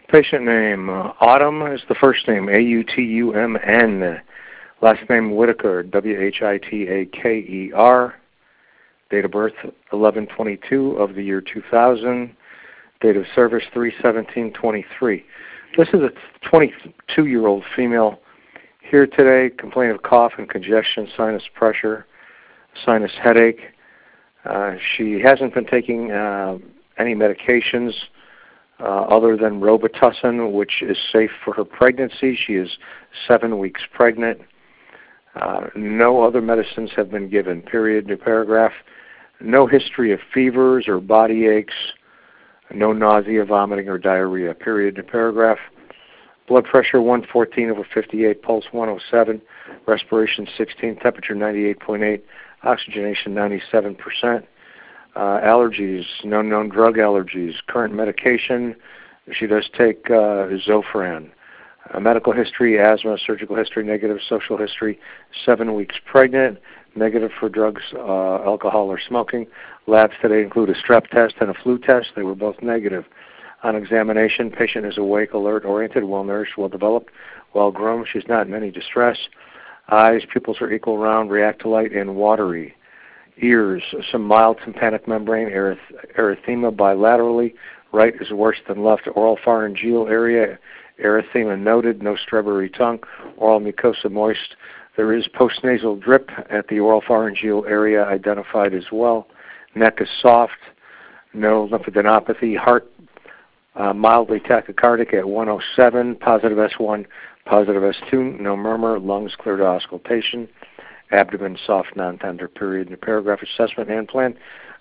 Patient name, Autumn is the first name, Autumn. Last name, Whitaker, Whitaker. Date of birth, 11/22 of the year 2000. Date of service, 3/17/23. This is a 22-year-old female here today, complaining of cough and congestion, sinus pressure, sinus headache. She hasn't been taking any medications other than Robitussin, which is safe for her pregnancy. She is 7 weeks pregnant. No other medicines have been given, period. New paragraph. No history of fevers or body aches. No nausea, vomiting, or diarrhea, period. New paragraph. Blood pressure 114/58, pulse 107, respiration 16, temperature 98.8, oxygenation 97%. Allergies, no known drug allergies. Current medication, she does take Zofran. Medical history, asthma, surgical history, negative. Social history, 7 weeks pregnant, negative for drugs, alcohol, or smoking. Labs today include a strep test and a flu test. They were both negative. On examination, patient is awake, alert, oriented, well-nourished, well-developed, well-groomed. She's not in any distress. Eyes, pupils are equal, round, react to light, and watery. Ears, some mild tympanic membrane erythema bilaterally. Right is worse than left. Oral pharyngeal area, erythema noted. No strawberry tongue. Oral mucosa moist. There is postnasal drip at the oral pharyngeal area identified as well. Neck is soft. No lymphadenopathy. Heart mildly tachycardic at 107. Positive S1, positive S2. No murmur. Lungs clear to auscultation. Abdomen soft, non-tender, period. In the paragraph, assessment and plan.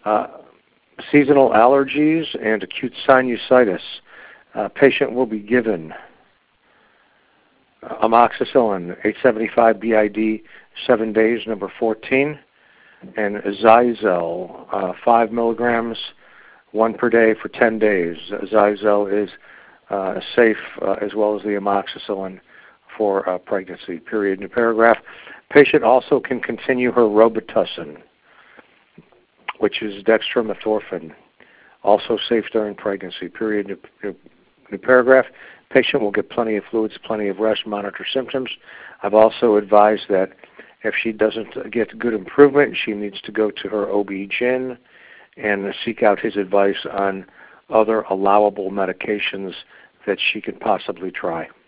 Seasonal allergies and acute sinusitis. Patient will be given amoxicillin, 875 BID, 7 days, number 14, and Zyzel, 5 milligrams, 1 per day for 10 days. Zyzel is safe as well as the amoxicillin for pregnancy, period. In the paragraph, patient also can continue her Robitussin, which is dextromethorphan, also safe during pregnancy, period. In the paragraph, patient will get plenty of fluids, plenty of rest, monitor symptoms. I've also advised that if she doesn't get good improvement, she needs to go to her OB-GYN and seek out his advice on other allowable medications that she could possibly try.